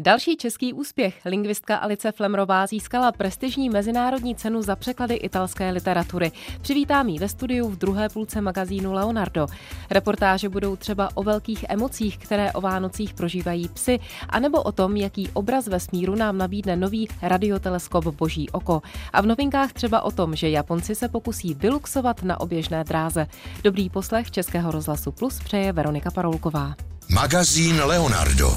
Další český úspěch. Lingvistka Alice Flemrová získala prestižní mezinárodní cenu za překlady italské literatury. Přivítám ji ve studiu v druhé půlce magazínu Leonardo. Reportáže budou třeba o velkých emocích, které o Vánocích prožívají psi, anebo o tom, jaký obraz vesmíru nám nabídne nový radioteleskop Boží oko. A v novinkách třeba o tom, že Japonci se pokusí vyluxovat na oběžné dráze. Dobrý poslech Českého rozhlasu Plus přeje Veronika Paroulková. Magazín Leonardo.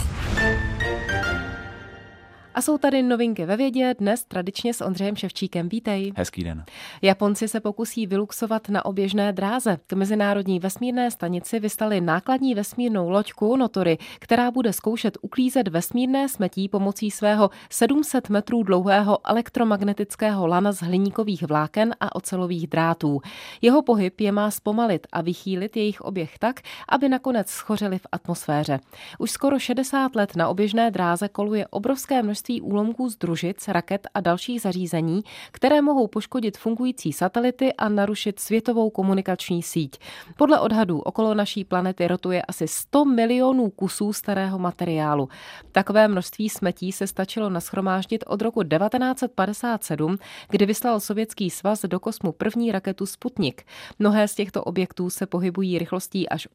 A jsou tady novinky ve vědě, dnes tradičně s Ondřejem Ševčíkem. Vítej. Hezký den. Japonci se pokusí vyluxovat na oběžné dráze. K mezinárodní vesmírné stanici vyslali nákladní vesmírnou loď Kounotori, která bude zkoušet uklízet vesmírné smetí pomocí svého 700 metrů dlouhého elektromagnetického lana z hliníkových vláken a ocelových drátů. Jeho pohyb je má zpomalit a vychýlit jejich oběh tak, aby nakonec schořeli v atmosféře. Už skoro 60 let na oběžné dráze koluje obrovské množství úlomků z družic, raket a dalších zařízení, které mohou poškodit fungující satelity a narušit světovou komunikační síť. Podle odhadů okolo naší planety rotuje asi 100 milionů kusů starého materiálu. Takové množství smetí se stačilo nashromáždit od roku 1957, kdy vyslal Sovětský svaz do kosmu první raketu Sputnik. Mnohé z těchto objektů se pohybují rychlostí až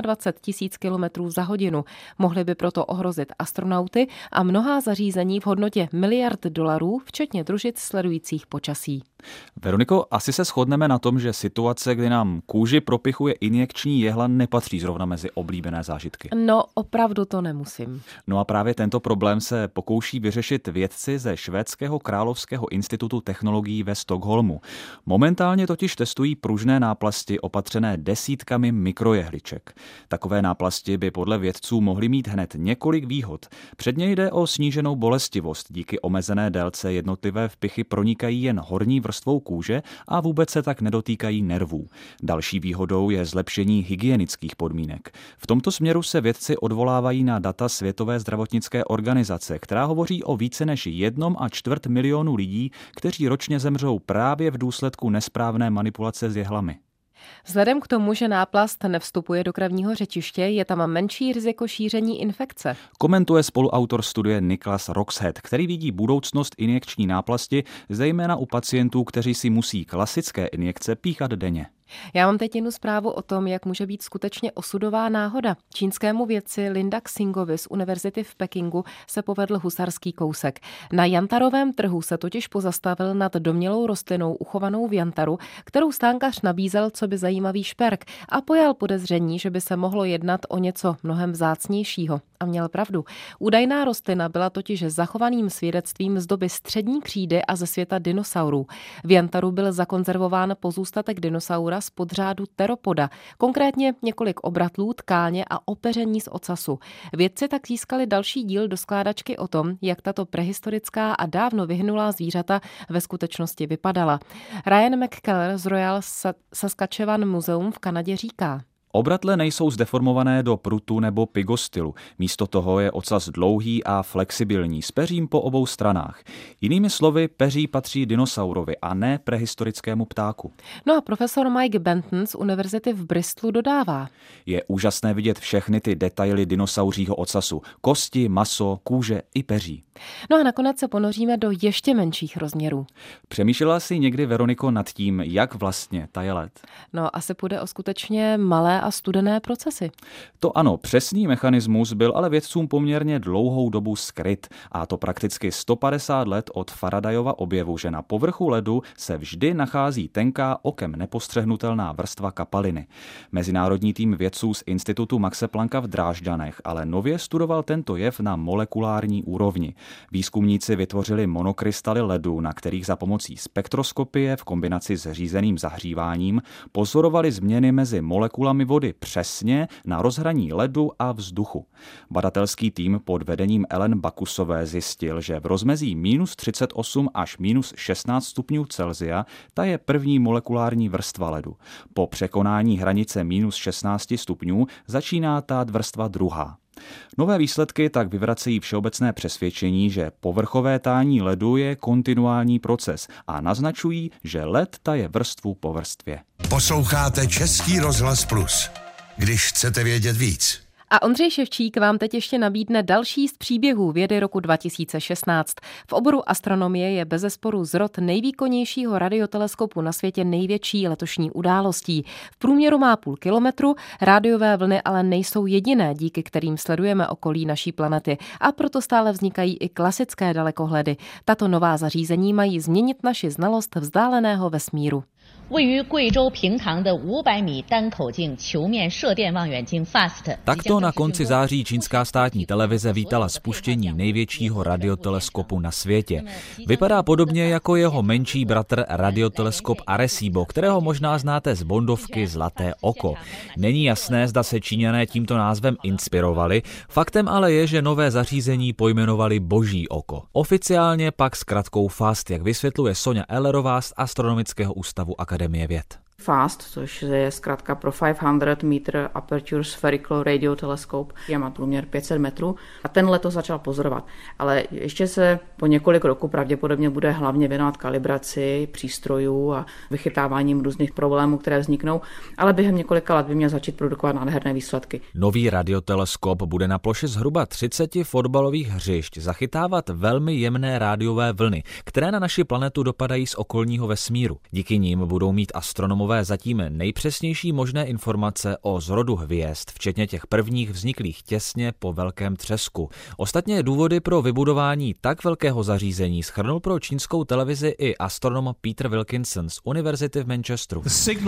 28 000 km za hodinu. Mohly by proto ohrozit astronauty a mnohá zařízení v hodnotě miliard dolarů, včetně družic sledujících počasí. Veroniko, asi se shodneme na tom, že situace, kdy nám kůži propichuje injekční jehla, nepatří zrovna mezi oblíbené zážitky. No, opravdu to nemusím. No a právě tento problém se pokouší vyřešit vědci ze Švédského královského institutu technologií ve Stockholmu. Momentálně totiž testují pružné náplasti opatřené desítkami mikrojehliček. Takové náplasti by podle vědců mohly mít hned několik výhod. Předně jde o sníženou bolestivost. Díky omezené délce jednotlivé vpichy pronikají jen horní vrstvou kůže a vůbec se tak nedotýkají nervů. Další výhodou je zlepšení hygienických podmínek. V tomto směru se vědci odvolávají na data Světové zdravotnické organizace, která hovoří o více než 1,25 milionu lidí, kteří ročně zemřou právě v důsledku nesprávné manipulace s jehlami. Vzhledem k tomu, že náplast nevstupuje do krevního řečiště, je tam menší riziko šíření infekce. Komentuje spoluautor studie Niklas Roxhead, který vidí budoucnost injekční náplasti, zejména u pacientů, kteří si musí klasické injekce píchat denně. Já mám teď jednu zprávu o tom, jak může být skutečně osudová náhoda. Čínskému vědci Linda Xingovi z univerzity v Pekingu se povedl husarský kousek. Na jantarovém trhu se totiž pozastavil nad domnělou rostlinou uchovanou v jantaru, kterou stánkař nabízel coby zajímavý šperk a pojal podezření, že by se mohlo jednat o něco mnohem vzácnějšího. A měl pravdu. Údajná rostlina byla totiž zachovaným svědectvím z doby střední křídy a ze světa dinosaurů. V jantaru byl zakonzervován pozůstatek dinosaura z podřádu teropoda, konkrétně několik obratlů, tkáně a opeření z ocasu. Vědci tak získali další díl do skládačky o tom, jak tato prehistorická a dávno vyhnulá zvířata ve skutečnosti vypadala. Ryan McKellar z Royal Saskatchewan Museum v Kanadě říká: Obratle nejsou zdeformované do prutu nebo pygostylu. Místo toho je ocas dlouhý a flexibilní, s peřím po obou stranách. Jinými slovy, peří patří dinosaurovi a ne prehistorickému ptáku. No a profesor Mike Benton z univerzity v Bristolu dodává: Je úžasné vidět všechny ty detaily dinosauřího ocasu. Kosti, maso, kůže i peří. No a nakonec se ponoříme do ještě menších rozměrů. Přemýšlela jsi někdy, Veroniko, nad tím, jak vlastně taje led? No, asi půjde o skutečně malé a studené procesy. To ano, přesný mechanismus byl ale vědcům poměrně dlouhou dobu skryt, a to prakticky 150 let od Faradayova objevu, že na povrchu ledu se vždy nachází tenká, okem nepostřehnutelná vrstva kapaliny. Mezinárodní tým vědců z Institutu Maxe Plancka v Drážďanech ale nově studoval tento jev na molekulární úrovni. Výzkumníci vytvořili monokrystaly ledu, na kterých za pomocí spektroskopie v kombinaci s řízeným zahříváním pozorovali změny mezi molekulami vody přesně na rozhraní ledu a vzduchu. Badatelský tým pod vedením Ellen Bakusové zjistil, že v rozmezí -38 až -16 stupňů Celsia ta je první molekulární vrstva ledu. Po překonání hranice -16 stupňů začíná tát vrstva druhá. Nové výsledky tak vyvracejí všeobecné přesvědčení, že povrchové tání ledu je kontinuální proces a naznačují, že led taje vrstvu po vrstvě. Posloucháte Český rozhlas Plus. Když chcete vědět víc. A Ondřej Ševčík vám teď ještě nabídne další z příběhů vědy roku 2016. V oboru astronomie je bezesporu zrod nejvýkonnějšího radioteleskopu na světě největší letošní událostí. V průměru má 0,5 kilometru, rádiové vlny ale nejsou jediné, díky kterým sledujeme okolí naší planety. A proto stále vznikají i klasické dalekohledy. Tato nová zařízení mají změnit naši znalost vzdáleného vesmíru. 位于贵州平塘的500米单口径球面射电望远镜 FAST。 Takto na konci září čínská státní televize vítala spuštění největšího radioteleskopu na světě. Vypadá podobně jako jeho menší bratr radioteleskop Arecibo, kterého možná znáte z Bondovky Zlaté oko. Není jasné, zda se Číňané tímto názvem inspirovali, faktem ale je, že nové zařízení pojmenovali Boží oko. Oficiálně pak s kratkou FAST, jak vysvětluje Sonja Ellerová z Astronomického ústavu Akademie věd. FAST, což je zkrátka pro 500 meter Aperture Spherical Radio Telescope, má průměr 500 metrů a ten letos začal pozorovat. Ale ještě se po několik roků pravděpodobně bude hlavně věnovat kalibraci přístrojů a vychytáváním různých problémů, které vzniknou, ale během několika let by měl začít produkovat nádherné výsledky. Nový radioteleskop bude na ploše zhruba 30 fotbalových hřišť zachytávat velmi jemné rádiové vlny, které na naši planetu dopadají z okolního vesmíru. Díky nim budou mít astronomové zatím nejpřesnější možné informace o zrodu hvězd, včetně těch prvních vzniklých těsně po velkém třesku. Ostatně důvody pro vybudování tak velkého zařízení shrnul pro čínskou televizi i astronom Peter Wilkinson z Univerzity v Manchesteru.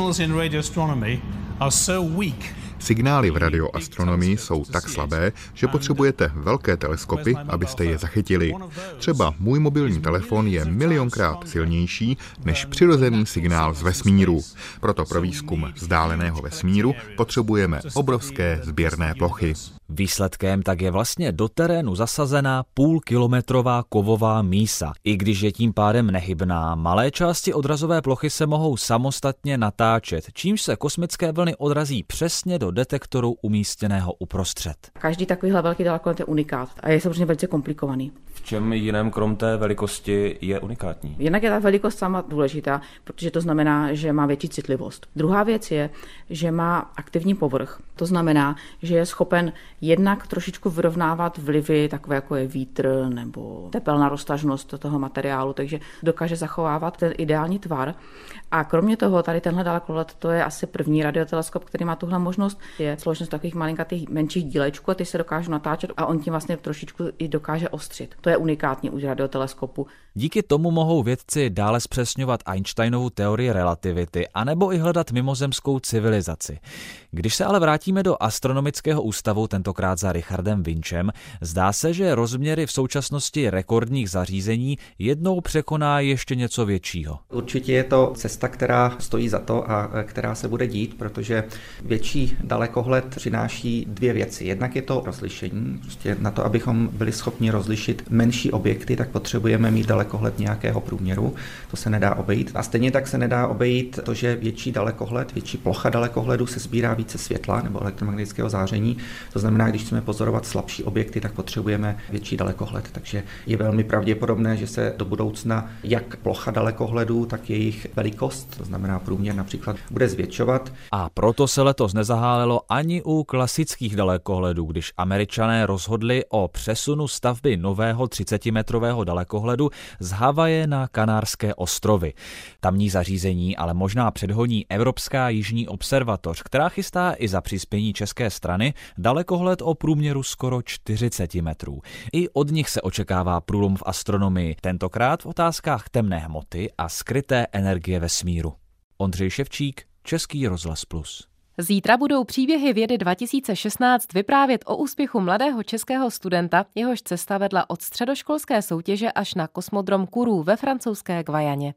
Signály v radioastronomii jsou tak slabé, že potřebujete velké teleskopy, abyste je zachytili. Třeba můj mobilní telefon je milionkrát silnější než přirozený signál z vesmíru. Proto pro výzkum vzdáleného vesmíru potřebujeme obrovské sběrné plochy. Výsledkem tak je vlastně do terénu zasazená 0,5kilometrová kovová mísa. I když je tím pádem nehybná, malé části odrazové plochy se mohou samostatně natáčet, čímž se kosmické vlny odrazí přesně do detektoru umístěného uprostřed. Každý takovýhle velký dalekohled je unikát a je samozřejmě velice komplikovaný. V čem jiném krom té velikosti je unikátní? Jednak je ta velikost sama důležitá, protože to znamená, že má větší citlivost. Druhá věc je, že má aktivní povrch. To znamená, že je schopen jednak trošičku vyrovnávat vlivy, takové jako je vítr nebo tepelná roztažnost toho materiálu, takže dokáže zachovávat ten ideální tvar. A kromě toho, tady tenhle dalekohled, to je asi první radioteleskop, který má tuhle možnost. Je složnost takových malinkatých menších dílečků a ty se dokážou natáčet a on tím vlastně trošičku i dokáže ostřit. To je unikátní u radioteleskopu. Díky tomu mohou vědci dále zpřesňovat Einsteinovu teorii relativity anebo i hledat mimozemskou civilizaci. Když se ale vrátíme do Astronomického ústavu, tentokrát za Richardem Winchem, zdá se, že rozměry v současnosti rekordních zařízení jednou překoná ještě něco většího. Určitě je to cesta, která stojí za to a která se bude dít, protože větší dalekohled přináší dvě věci. Jednak je to rozlišení. Prostě na to, abychom byli schopni rozlišit menší objekty, tak potřebujeme mít dalekohled nějakého průměru. To se nedá obejít. A stejně tak se nedá obejít to, že větší dalekohled, větší plocha dalekohledu se sbírá více světla nebo elektromagnetického záření. To znamená, když chceme pozorovat slabší objekty, tak potřebujeme větší dalekohled. Takže je velmi pravděpodobné, že se do budoucna jak plocha dalekohledů, tak jejich velikost, to znamená průměr například, bude zvětšovat. A proto se letos nezahálelo ani u klasických dalekohledů, když Američané rozhodli o přesunu stavby nového 30metrového dalekohledu z Havaje na Kanárské ostrovy. Tamní zařízení ale možná předhoní Evropská jižní observatoř, která chystá i za přispění české strany dalekohled o průměru skoro 40 metrů. I od nich se očekává průlom v astronomii, tentokrát v otázkách temné hmoty a skryté energie vesmíru. Ondřej Ševčík, Český rozhlas Plus. Zítra budou příběhy vědy 2016 vyprávět o úspěchu mladého českého studenta, jehož cesta vedla od středoškolské soutěže až na kosmodrom Kourou ve francouzské Guyaně.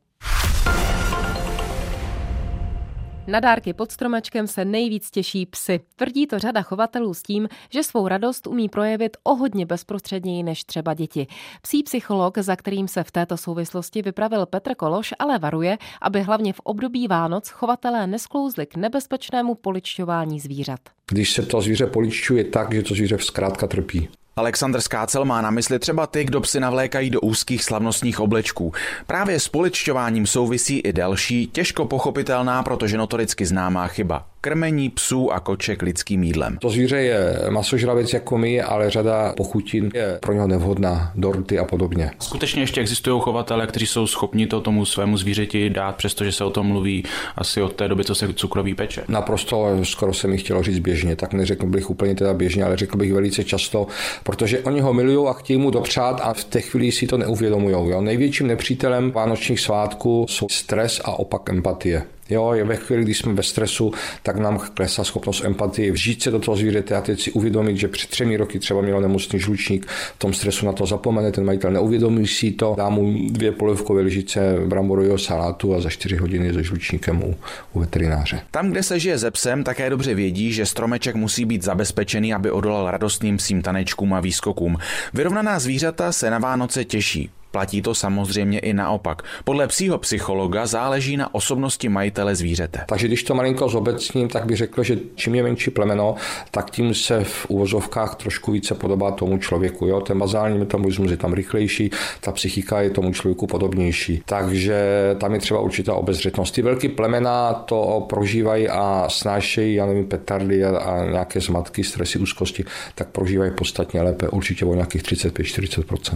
Na dárky pod stromečkem se nejvíc těší psy. Tvrdí to řada chovatelů s tím, že svou radost umí projevit o hodně bezprostředněji než třeba děti. Psí psycholog, za kterým se v této souvislosti vypravil Petr Kološ, ale varuje, aby hlavně v období Vánoc chovatelé nesklouzli k nebezpečnému poličťování zvířat. Když se to zvíře poličťuje tak, že to zvíře zkrátka trpí. Alexandr Skácel má na mysli třeba ty, kdo psy navlékají do úzkých slavnostních oblečků. Právě s poličťováním souvisí i další, těžko pochopitelná, protože notoricky známá chyba. krmení psů a koček lidským jídlem. To zvíře je masožravec jako my, ale řada pochutin je pro něho nevhodná, dorty a podobně. Skutečně ještě existují chovatelé, kteří jsou schopni to tomu svému zvířeti dát, přestože se o tom mluví asi od té doby, co se cukroví peče. Naprosto, skoro se mi chtělo říct běžně, tak neřekl bych úplně teda běžně, ale řekl bych velice často, protože oni ho milují a chtějí mu dopřát a v té chvíli si to neuvědomujou. Jo? Největším nepřítelem vánočních svátků jsou stres a opak empatie. Jo, ve chvíli, kdy jsme ve stresu, tak nám klesá schopnost empatie, vžít se do toho zvířete a teď si uvědomit, že před 3 roky třeba mělo nemocný žlučník, v tom stresu na to zapomene, ten majitel neuvědomí si to, dá mu 2 polivkové lžičce bramborového salátu a za 4 hodiny se žlučníkem u veterináře. Tam, kde se žije se psem, také dobře vědí, že stromeček musí být zabezpečený, aby odolal radostným psím tanečkům a výskokům. Vyrovnaná zvířata se na Vánoce těší. Platí to samozřejmě i naopak. Podle psího psychologa záleží na osobnosti majitele zvířete. Takže když to malinko zobecním, tak bych řekl, že čím je menší plemeno, tak tím se v uvozovkách trošku více podobá tomu člověku. Jo? Ten bazální metabolismus je tam rychlejší, ta psychika je tomu člověku podobnější. Takže tam je třeba určitá obezřetnost. Ty velké plemena to prožívají a snášejí, já nevím, petardy a nějaké zmatky, stresy, úzkosti, tak prožívají podstatně lépe, určitě o nějakých 35-40%.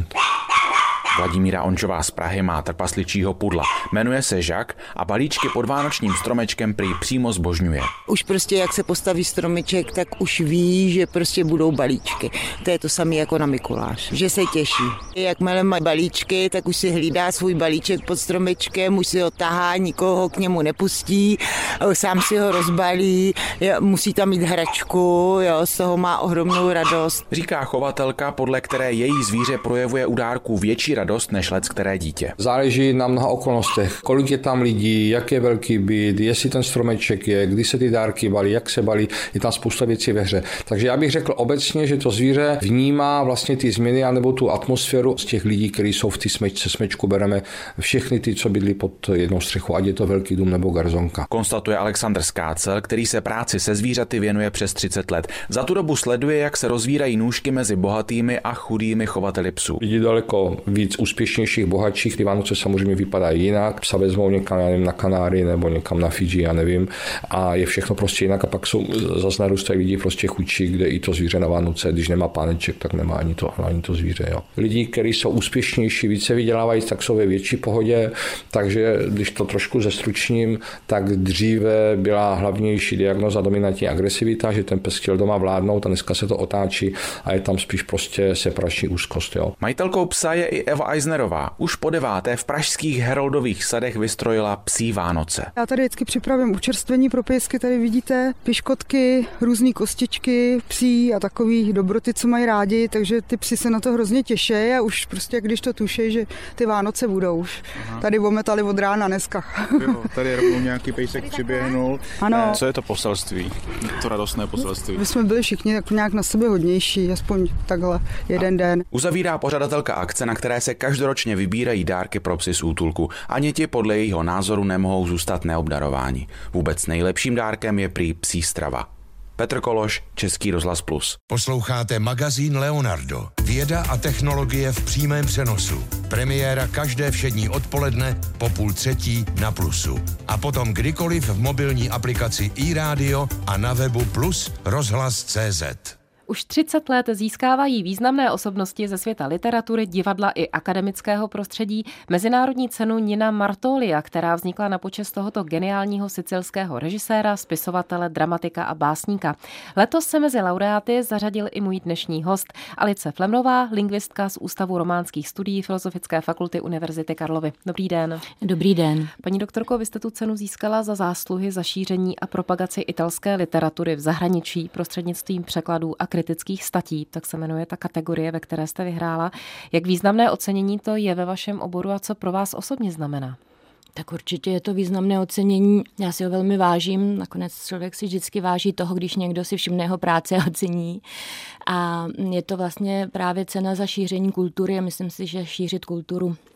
Vladimíra Ončová z Prahy má trpasličího pudla. Jmenuje se Žak a balíčky pod vánočním stromečkem prý přímo zbožňuje. Už prostě jak se postaví stromeček, tak už ví, že prostě budou balíčky. To je to samé jako na Mikuláš, že se těší. Jakmile má balíčky, tak už si hlídá svůj balíček pod stromečkem, už si ho tahá, nikoho k němu nepustí, sám si ho rozbalí, musí tam mít hračku, jo, z toho má ohromnou radost. Říká chovatelka, podle které její zvíře projevuje u dárků větší radost než leckteré dítě. Záleží na mnoha okolnostech, kolik je tam lidí, jak je velký byt, jestli ten stromeček je, kdy se ty dárky balí, jak se balí, je tam spousta věcí ve hře. Takže já bych řekl obecně, že to zvíře vnímá vlastně ty změny anebo tu atmosféru z těch lidí, kteří jsou v té smečku, bereme všechny ty, co bydlí pod jednou střechou, ať je to velký dům nebo garzonka. Konstatuje Alexandr Skácel, který se práci se zvířaty věnuje přes 30 let. Za tu dobu sleduje, jak se rozvírají nůžky mezi bohatými a chudými chovateli psů. Vidí daleko víc úspěšnějších, bohatších, ty Vánoce samozřejmě vypadají jinak. Psa vezmou někam, já nevím, na Kanáry nebo někam na Fidži, já nevím. A je všechno prostě jinak a pak jsou zase narůstají lidi prostě chudší, kde i to zvíře na Vánoce, když nemá páneček, tak nemá ani to zvíře. Jo. Lidi, kteří jsou úspěšnější, více vydělávají, tak jsou ve větší pohodě, takže když to trošku zestručním, tak dříve byla hlavnější diagnoza dominantní agresivita, že ten pes chtěl doma vládnout a dneska se to otáčí a je tam spíš prostě separační úzkost. Jo. Majitelkou psa je i Eva Eisnerová. Už po 9. v pražských Heroldových sadech vystrojila psí Vánoce. Já tady vždycky připravím učerstvení pro pejsky, tady vidíte piškotky, různé kostičky, psí a takový dobroty, co mají rádi, takže ty psi se na to hrozně těší a už prostě když to tuší, že ty Vánoce budou už. Aha. Tady ometali od rána dneska. Jo, tady rovnou nějaký pejsek přiběhnul. Ano. Co je to poselství? To radostné poselství. My jsme byli všichni jako nějak na sebe hodnější, aspoň takhle jeden den. Uzavírá pořadatelka akce, na které se každoročně vybírají dárky pro psy z útulku. Ani ti podle jejího názoru nemohou zůstat neobdarováni. Vůbec nejlepším dárkem je prý psí strava. Petr Kološ, Český rozhlas Plus. Posloucháte magazín Leonardo. Věda a technologie v přímém přenosu. Premiéra každé všední odpoledne po 2:30 na Plusu. A potom kdykoliv v mobilní aplikaci iRádio a na webu Plus rozhlas.cz. Už 30 let získávají významné osobnosti ze světa literatury, divadla i akademického prostředí mezinárodní cenu Nina Martolia, která vznikla na počest tohoto geniálního sicilského režiséra, spisovatele, dramatika a básníka. Letos se mezi laureáty zařadil i můj dnešní host, Alice Flemnová, lingvistka z Ústavu románských studií Filozofické fakulty Univerzity Karlovy. Dobrý den. Dobrý den. Paní doktorko, vy jste tu cenu získala za zásluhy za šíření a propagaci italské literatury v zahraničí prostřednictvím překladů a kritických statí, tak se jmenuje ta kategorie, ve které jste vyhrála. Jak významné ocenění to je ve vašem oboru a co pro vás osobně znamená? Tak určitě je to významné ocenění. Já si ho velmi vážím. Nakonec člověk si vždycky váží toho, když někdo si všimne jeho práce a ocení. A je to vlastně právě cena za šíření kultury a myslím si, že šířit kulturu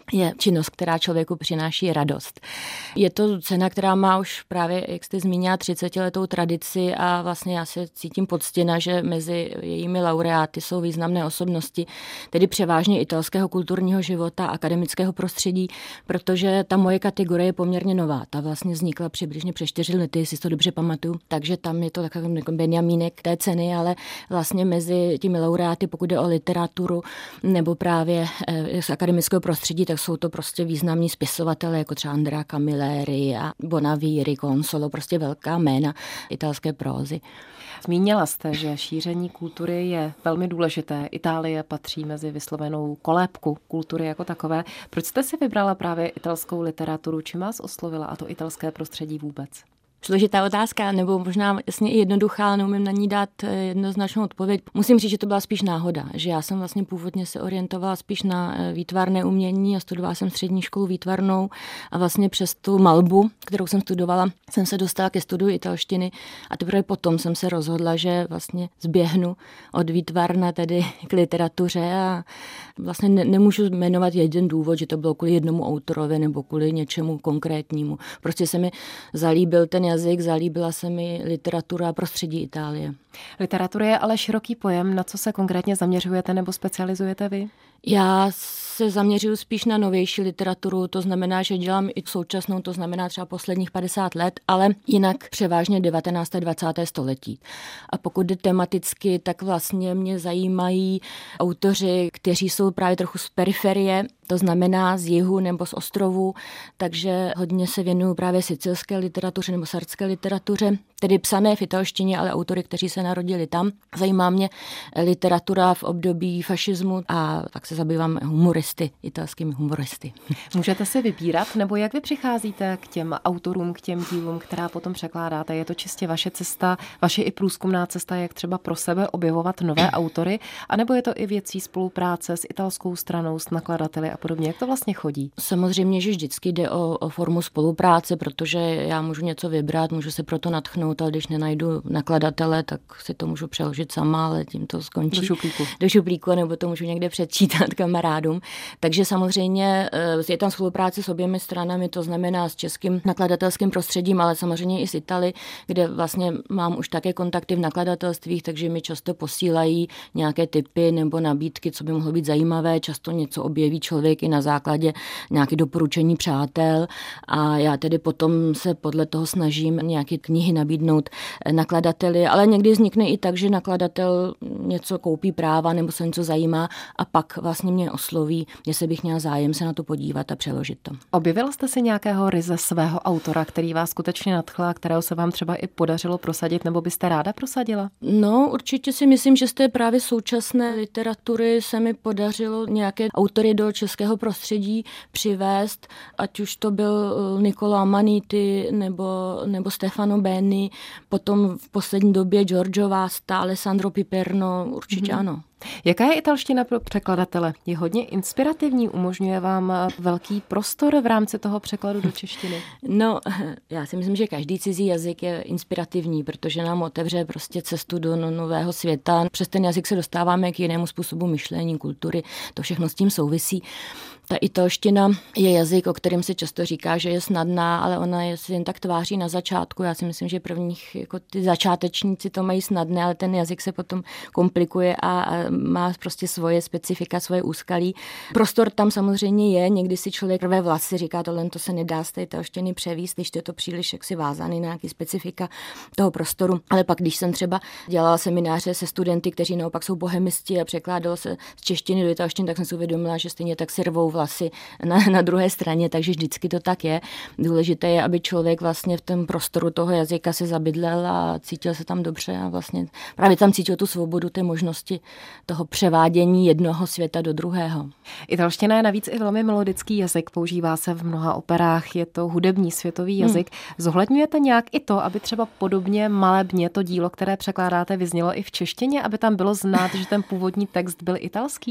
je činnost, která člověku přináší radost. Je to cena, která má už právě, jak jste zmínila, 30letou tradici a vlastně já se cítím poctěna, že mezi jejími laureáty jsou významné osobnosti, tedy převážně italského kulturního života, akademického prostředí, protože ta moje kategorie je poměrně nová. Ta vlastně vznikla přibližně před 4 lety, jestli to dobře pamatuju, takže tam je to takový benjamínek té ceny, ale vlastně mezi těmi laureáty, pokud jde o literaturu nebo právě z akademického prostředí, tak jsou to prostě významní spisovatelé, jako třeba Andrea Camilleri a Bonavieri, Consolo, prostě velká jména italské prózy. Zmínila jste, že šíření kultury je velmi důležité. Itálie patří mezi vyslovenou kolébku kultury jako takové. Proč jste si vybrala právě italskou literaturu? Čím vás oslovila a to italské prostředí vůbec? Složitá otázka, nebo možná jasně i jednoduchá, ale neumím na ní dát jednoznačnou odpověď. Musím říct, že to byla spíš náhoda, že já jsem vlastně původně se orientovala spíš na výtvarné umění a studovala jsem střední školu výtvarnou a vlastně přes tu malbu, kterou jsem studovala, jsem se dostala ke studiu italštiny a teprve potom jsem se rozhodla, že vlastně zběhnu od výtvarna tedy k literatuře a vlastně nemůžu jmenovat jeden důvod, že to bylo kvůli jednomu autorovi nebo kvůli něčemu konkrétnímu. Prostě se mi zalíbil ten jazyk, zalíbila se mi literatura a prostředí Itálie. Literatura je ale široký pojem. Na co se konkrétně zaměřujete nebo specializujete vy? Já se zaměřuju spíš na novější literaturu, to znamená, že dělám i současnou, to znamená třeba posledních 50 let, ale jinak převážně 19. a 20. století. A pokud jde tematicky, tak vlastně mě zajímají autoři, kteří jsou právě trochu z periferie, to znamená z jihu nebo z ostrovů, takže hodně se věnuju právě sicilské literatuře nebo sardské literatuře, tedy psané v italštině, ale autory, kteří se narodili tam. Zajímá mě literatura v období fašismu a tak se zabývám humoristy, italskými humoristy. Můžete si vybírat, nebo jak vy přicházíte k těm autorům, k těm dílům, která potom překládáte? Je to čistě vaše cesta, vaše i průzkumná cesta, jak třeba pro sebe objevovat nové autory, anebo je to i věcí spolupráce s italskou stranou, s nakladateli a podobně? Jak to vlastně chodí? Samozřejmě, že vždycky jde o formu spolupráce, protože já můžu něco vybrat, můžu se proto nadchnout, ale když nenajdu nakladatele, tak si to můžu přeložit sama, ale tím to skončí. Do šuplíku, nebo to můžu někde předčítat kamarádům. Takže samozřejmě je tam spolupráce s oběmi stranami, to znamená s českým nakladatelským prostředím, ale samozřejmě i s Itali, kde vlastně mám už také kontakty v nakladatelstvích, takže mi často posílají nějaké tipy nebo nabídky, co by mohlo být zajímavé. Často něco objeví člověk i na základě nějaké doporučení přátel a já tedy potom se podle toho snažím nějaké knihy nabídnout nakladateli, ale někdy vznikne i tak, že nakladatel něco koupí práva nebo se něco zajímá a pak vlastně mě osloví, jestli bych měla zájem se na to podívat a přeložit to. Objevila jste si nějakého ryze svého autora, který vás skutečně nadchl a kterého se vám třeba i podařilo prosadit, nebo byste ráda prosadila? No, určitě si myslím, že z té právě současné literatury se mi podařilo nějaké autory do českého prostředí přivést, ať už to byl Niccolo Amaniti nebo Stefano Benni, potom v poslední době Giorgio Vasta, Alessandro Piperno, určitě ano. Jaká je italština pro překladatele? Je hodně inspirativní, umožňuje vám velký prostor v rámci toho překladu do češtiny? No, já si myslím, že každý cizí jazyk je inspirativní, protože nám otevře prostě cestu do nového světa. Přes ten jazyk se dostáváme k jinému způsobu myšlení, kultury, to všechno s tím souvisí. Ta italština je jazyk, o kterém se často říká, že je snadná, ale ona je jen tak tváří na začátku. Já si myslím, že prvních jako ty začátečníci to mají snadné, ale ten jazyk se potom komplikuje a má prostě svoje specifika, svoje úskalí. Prostor tam samozřejmě je, někdy si člověk rve vlasy, říká tohle to se nedá z té italštiny převíst, když to je to příliš jaksi vázaný na nějaký specifika toho prostoru. Ale pak, když jsem třeba dělala semináře se studenty, kteří naopak jsou bohemisti a překládalo se z češtiny do italštiny, tak jsem si uvědomila, že stejně tak si rvou vlasy na druhé straně, takže vždycky to tak je. Důležité je, aby člověk vlastně v tom prostoru toho jazyka se zabydlel a cítil se tam dobře a vlastně právě tam cítil tu svobodu té možnosti toho převádění jednoho světa do druhého. Italština je navíc i velmi melodický jazyk, používá se v mnoha operách, je to hudební světový jazyk. Zohledňujete nějak i to, aby třeba podobně malebně to dílo, které překládáte, vyznělo i v češtině, aby tam bylo znát, že ten původní text byl italský?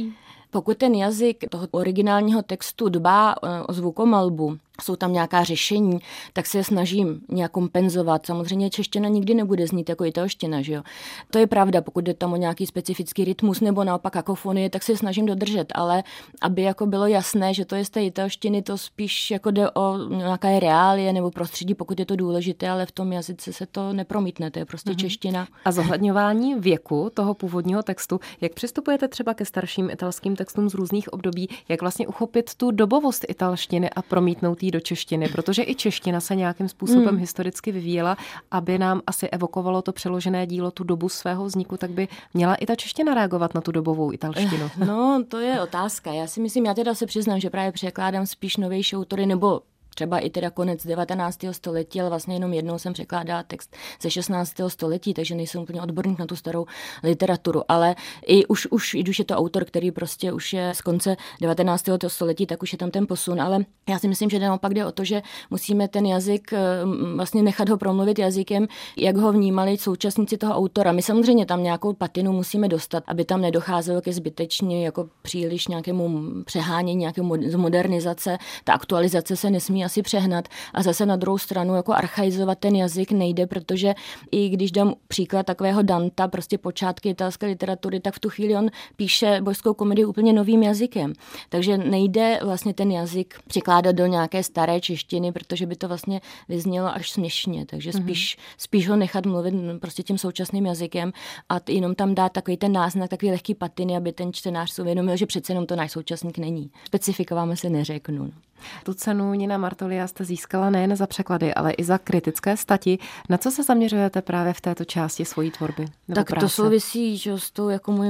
Pokud ten jazyk toho originálního textu dbá o zvukomalbu, jsou tam nějaká řešení, tak se je snažím nějak kompenzovat. Samozřejmě čeština nikdy nebude znít jako italština, že jo. To je pravda, pokud je tam o nějaký specifický rytmus nebo naopak kakofonie, tak se je snažím dodržet, ale aby jako bylo jasné, že to je z té italštiny, to spíš jako jde o nějaké reálie nebo prostředí, pokud je to důležité, ale v tom jazyce se to nepromítne, to je prostě čeština. A zohledňování věku toho původního textu, jak přistupujete třeba ke starším italským textům z různých období, jak vlastně uchopit tu dobovost italštiny a promítnout do češtiny, protože i čeština se nějakým způsobem historicky vyvíjela, aby nám asi evokovalo to přeložené dílo tu dobu svého vzniku, tak by měla i ta čeština reagovat na tu dobovou italštinu. No, to je otázka. Já si myslím, já teda se přiznám, že právě překládám spíš novější autory, nebo třeba i teda konec 19. století, ale vlastně jenom jednou jsem překládala text ze 16. století, takže nejsem úplně odborník na tu starou literaturu, ale i už je to autor, který prostě už je z konce 19. století, tak už je tam ten posun, ale já si myslím, že naopak jde o to, že musíme ten jazyk vlastně nechat ho promluvit jazykem, jak ho vnímali současníci toho autora. My samozřejmě tam nějakou patinu musíme dostat, aby tam nedocházelo ke zbytečně jako příliš nějakému přehánění, nějakému modernizace. Ta aktualizace se nesmí asi přehnat a zase na druhou stranu jako archaizovat ten jazyk nejde, protože i když dám příklad takového Danta, prostě počátky italské literatury, tak v tu chvíli on píše bojskou komedii úplně novým jazykem. Takže nejde vlastně ten jazyk přikládat do nějaké staré češtiny, protože by to vlastně vyznělo až směšně. Takže spíš ho nechat mluvit prostě tím současným jazykem a jenom tam dát takový ten náznak, takový lehký patiny, aby ten čtenář si uvědomil, že přece jenom to náš současník není. Specifikováme se neřeknu. Tu cenu Nina Martolia jste získala nejen za překlady, ale i za kritické stati. Na co se zaměřujete právě v této části svojí tvorby? Tak práce? To souvisí, že s tou jako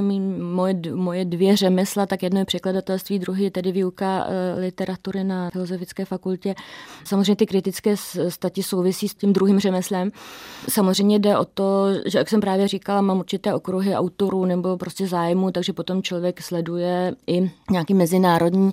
moje dvě řemesla, tak jedno je překladatelství, druhý je tedy výuka literatury na Filozofické fakultě. Samozřejmě ty kritické stati souvisí s tím druhým řemeslem. Samozřejmě jde o to, že jak jsem právě říkala, mám určité okruhy autorů nebo prostě zájmu, takže potom člověk sleduje i nějaký mezinárodní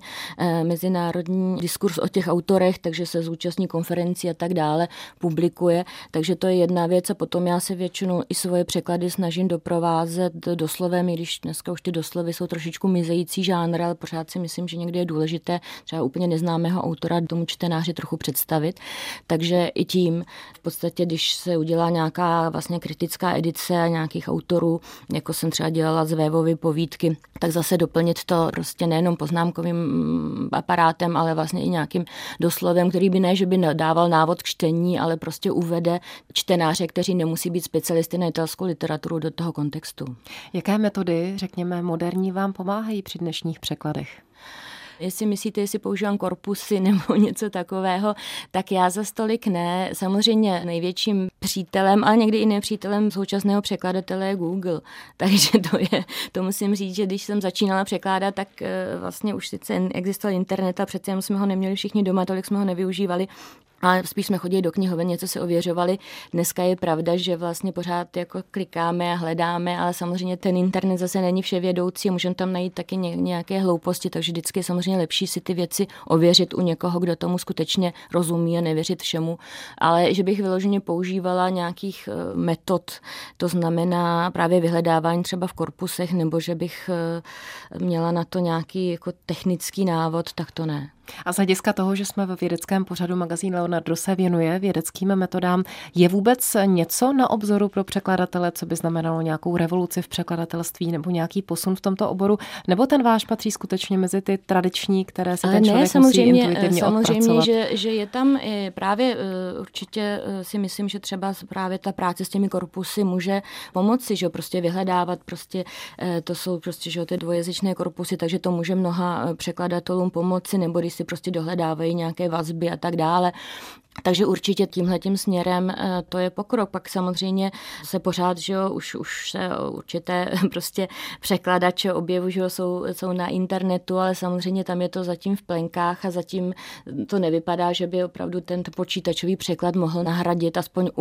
diskurs o těch autorech, takže se zúčastní konferencí a tak dále, publikuje, takže to je jedna věc a potom já se většinou i svoje překlady snažím doprovázet doslovem, i když dneska už ty doslovy jsou trošičku mizející žánr, ale pořád si myslím, že někdy je důležité třeba úplně neznámého autora tomu čtenáři trochu představit, takže i tím v podstatě, když se udělá nějaká vlastně kritická edice nějakých autorů, jako jsem třeba dělala z Vévovy povídky, tak zase doplnit to prostě nejenom poznámkovým aparátem, ale vlastně i nějakým doslovem, který by ne, že by dával návod k čtení, ale prostě uvede čtenáře, kteří nemusí být specialisty na italskou literaturu do toho kontextu. Jaké metody, řekněme, moderní vám pomáhají při dnešních překladech? Jestli myslíte, jestli používám korpusy nebo něco takového, tak já za stolik ne. Samozřejmě největším přítelem, ale někdy i nepřítelem současného překladatele je Google. Takže to musím říct, že když jsem začínala překládat, tak vlastně už sice existoval internet a přece jsme ho neměli všichni doma, tolik jsme ho nevyužívali. Ale spíš jsme chodili do knihoven, něco si ověřovali. Dneska je pravda, že vlastně pořád jako klikáme a hledáme, ale samozřejmě ten internet zase není vševědoucí, můžeme tam najít taky nějaké hlouposti, takže vždycky je samozřejmě lepší si ty věci ověřit u někoho, kdo tomu skutečně rozumí a nevěřit všemu. Ale že bych vyloženě používala nějakých metod, to znamená právě vyhledávání třeba v korpusech, nebo že bych měla na to nějaký jako technický návod, tak to ne. A z hlediska toho, že jsme ve vědeckém pořadu magazín Leonardo se věnuje vědeckým metodám, je vůbec něco na obzoru pro překladatele, co by znamenalo nějakou revoluci v překladatelství nebo nějaký posun v tomto oboru? Nebo ten váš patří skutečně mezi ty tradiční, které se ten člověk musí intuitivně odpracovat? Samozřejmě, že je tam právě určitě si myslím, že třeba právě ta práce s těmi korpusy může pomoci, že prostě vyhledávat, prostě to jsou prostě že ty dvojazyčné korpusy, takže to může mnoha překladatelům pomoci, nebo když si prostě dohledávají nějaké vazby a tak dále. Takže určitě tímhletím směrem to je pokrok. Pak samozřejmě se pořád, že jo, už se určité prostě překladače objevují, že jo, jsou na internetu, ale samozřejmě tam je to zatím v plenkách a zatím to nevypadá, že by opravdu ten počítačový překlad mohl nahradit aspoň u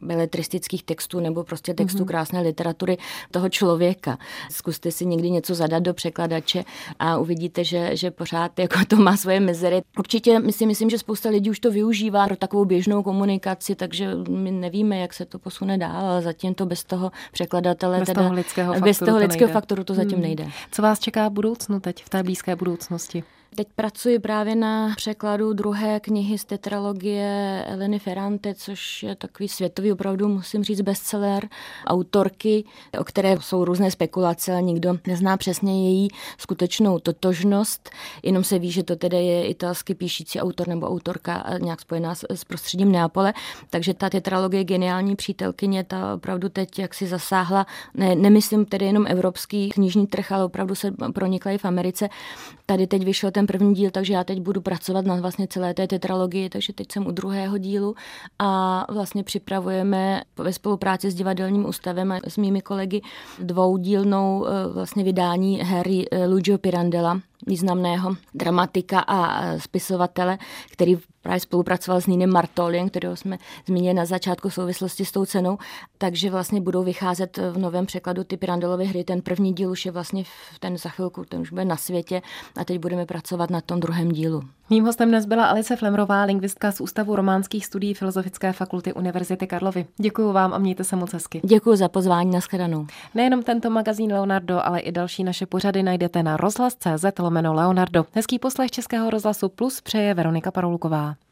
beletristických textů nebo prostě textů krásné literatury toho člověka. Zkuste si někdy něco zadat do překladače a uvidíte, že pořád jako to má svoje mezery. Určitě myslím, že spousta lidí už to využívá pro takovou běžnou komunikaci, takže my nevíme, jak se to posune dál, ale zatím to bez toho překladatele, bez toho lidského faktoru to zatím nejde. Co vás čeká v budoucnu teď, v té blízké budoucnosti? Teď pracuji právě na překladu druhé knihy z tetralogie Eleny Ferrante, což je takový světový, opravdu musím říct, bestseller autorky, o které jsou různé spekulace, ale nikdo nezná přesně její skutečnou totožnost, jenom se ví, že to tedy je italsky píšící autor nebo autorka nějak spojená s prostředím Neapole, takže ta tetralogie Geniální přítelkyně, ta opravdu teď jak si zasáhla, nemyslím tedy jenom evropský knižní trh, ale opravdu se pronikla i v Americe. Tady teď vyšel ten první díl, takže já teď budu pracovat na vlastně celé té tetralogii, takže teď jsem u druhého dílu a vlastně připravujeme ve spolupráci s Divadelním ústavem a s mými kolegy dvoudílnou vlastně vydání Harry Luigio Pirandella, významného dramatika a spisovatele, který právě spolupracoval s Ninem Martoliem, kterého jsme zmínili na začátku v souvislosti s tou cenou, takže vlastně budou vycházet v novém překladu ty Pirandellovy hry. Ten první díl už je vlastně ten za chvilku, ten už bude na světě a teď budeme pracovat na tom druhém dílu. Mým hostem dnes byla Alice Flemrová, lingvistka z Ústavu románských studií Filozofické fakulty Univerzity Karlovy. Děkuji vám a mějte se moc hezky. Děkuji za pozvání, nashledanou. Nejenom tento magazín Leonardo, ale i další naše pořady najdete na rozhlas.cz/Leonardo. Hezký poslech Českého rozhlasu Plus přeje Veronika Paroulková.